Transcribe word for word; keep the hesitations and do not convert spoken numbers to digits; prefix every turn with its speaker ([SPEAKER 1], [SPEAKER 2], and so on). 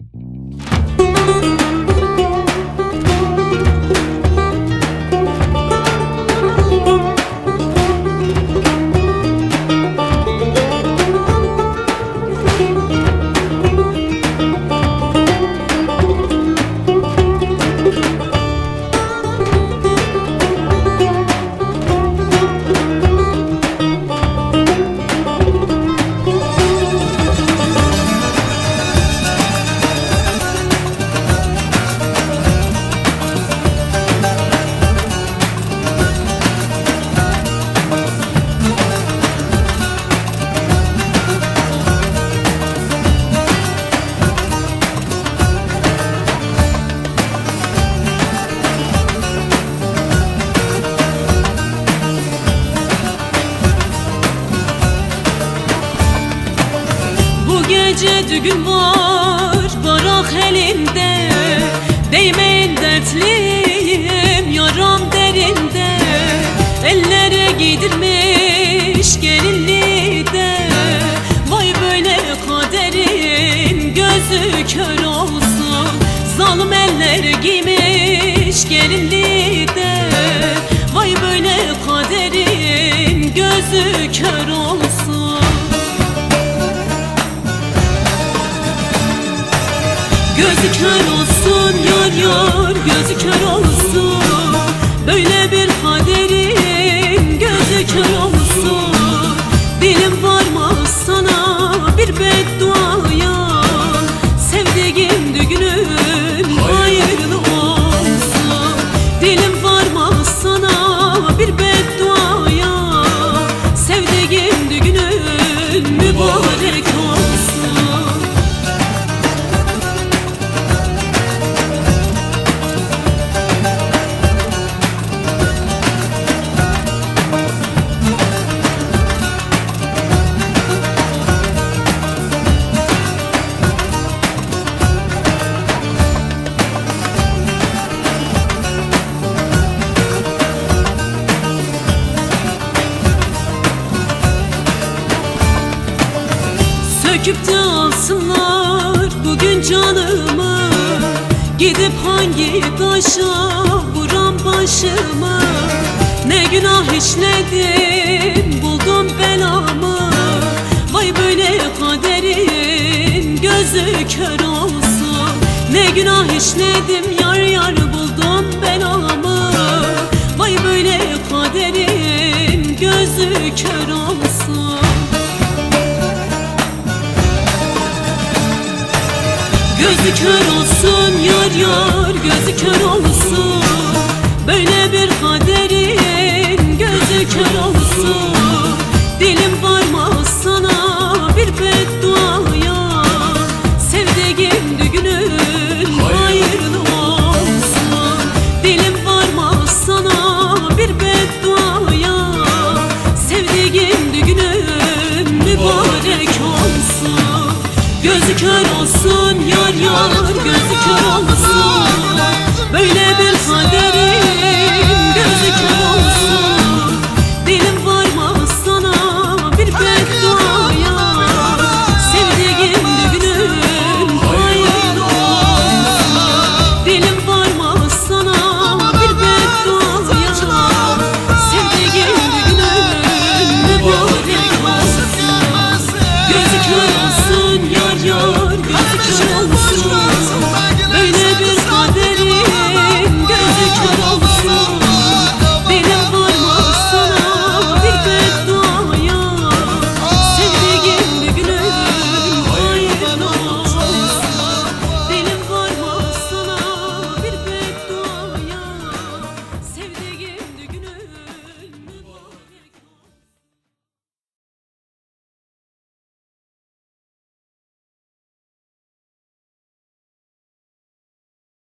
[SPEAKER 1] Gece düğün var, varak elimde. Değmeyin dertliyim, yaram derinde. Ellere giydirmiş gelinliği de. Vay böyle kaderin gözü kör olsun. Zalim eller giymiş gelinliği de. Vay böyle kaderin gözü kör olsun. Gözü kör olsun yar yar, gözü kör olsun. Böyle bir kaderin gözü kör olsun. Dilim varmaz sana bir bedduaya. Sevdiğim düğünün hayırlı olsun. Dilim varmaz sana bir bedduaya. Sevdiğim düğünün mübarek olsun. Söküp de alsınlar bugün canımı. Gidip hangi taşa vuram başımı. Ne günah işledim buldum belamı. Vay böyle kaderin gözü kör olsun. Ne günah işledim yar yar buldum belamı. Vay böyle kaderin gözü kör olsun. Gözü kör olsun yar yar, gözü kör olsun. Böyle bir kaderin gözü kör olsun. Dilim varmaz sana bir bedduaya. Sevdiğim düğünün hayırlı olsun. Dilim varmaz sana bir bedduaya. Sevdiğim düğünün mübarek olsun. Gözü kör olsun yar yar, gözü